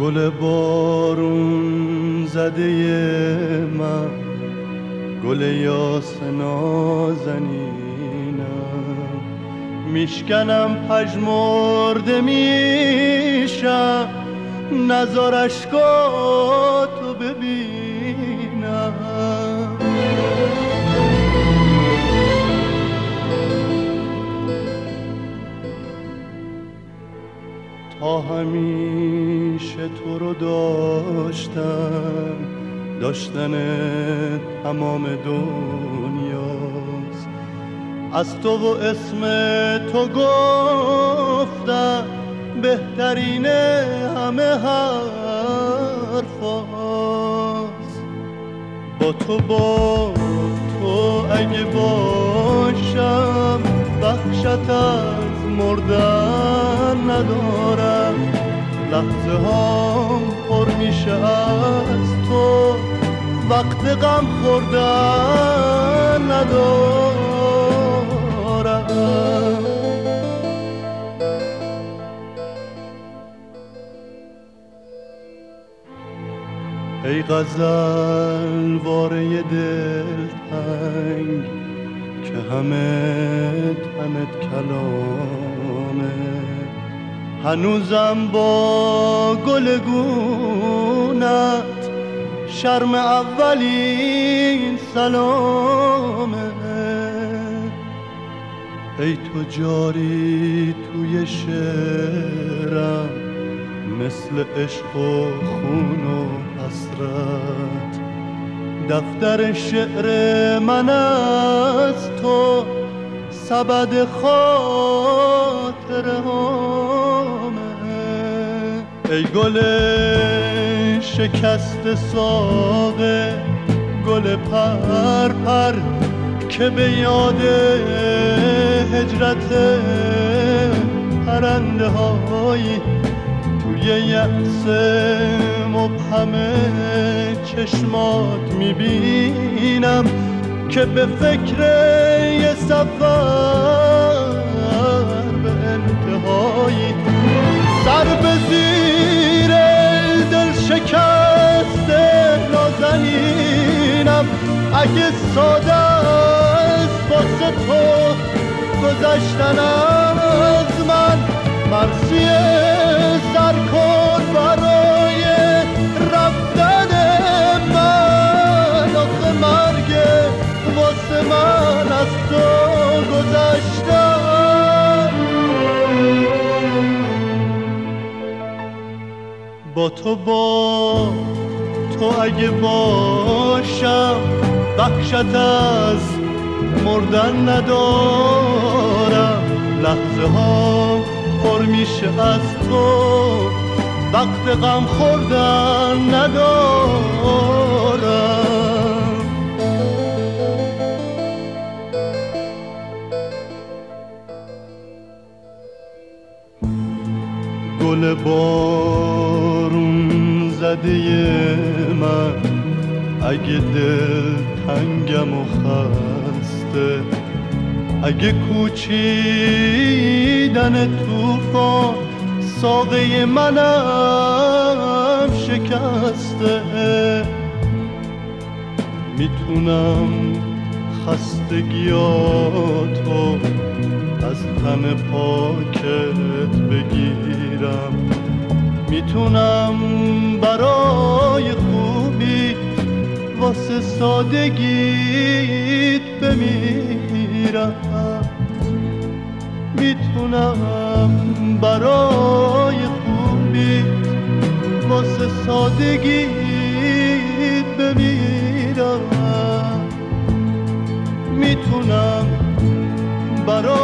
گل بارون زده من، گل یاس نازنینم، میشکنم پژمرده میشم، نزار اشکاتو ببینم. تا همیشه تو رو داشتن تمام دنیاست. از تو و اسم تو گفتم بهترین همه حرفاست. با تو اگه باشم وحشت از مردن ندارم. لحظه هام پر میشه از تو، وقت غم خوردن ندارم. ای غزل واره دلتنگ که همه تنت کلامه، هنوزم با گلگونت شرم اولین سلامه. ای تو جاری توی شعرم مثل عشق و خون و حسرت، دفتر شعر من از تو سبد خاطره هامه. ای گل شکست ساقه، گل پر که به یاد هجرت پرنده هایی توی یأس مبهم چشمات میبینم که به فکر یه سفر به انتهایی. سر به زیر دل شکست نازنینم، اگه ساده است واسه تو گذشتن از من، مرسی سر کن برای رفتن من. آخه مرگ واسه من از تو گذشتن. با تو اگه باشم وحشت از مردن ندارم. لحظه ها پر میشه از تو، وقت غم خوردن ندارم. گل بارون زده من، اگه دل تنگم و خسته، اگه کوچیدن طوفان ساقه منم شکسته، میتونم خستگیاتو از تن پاکت بگیرم، میتونم برای خوبی واسه سادگیت بمیرم، میتونم برای خوبی واسه سادگیت بمیرم، میتونم برای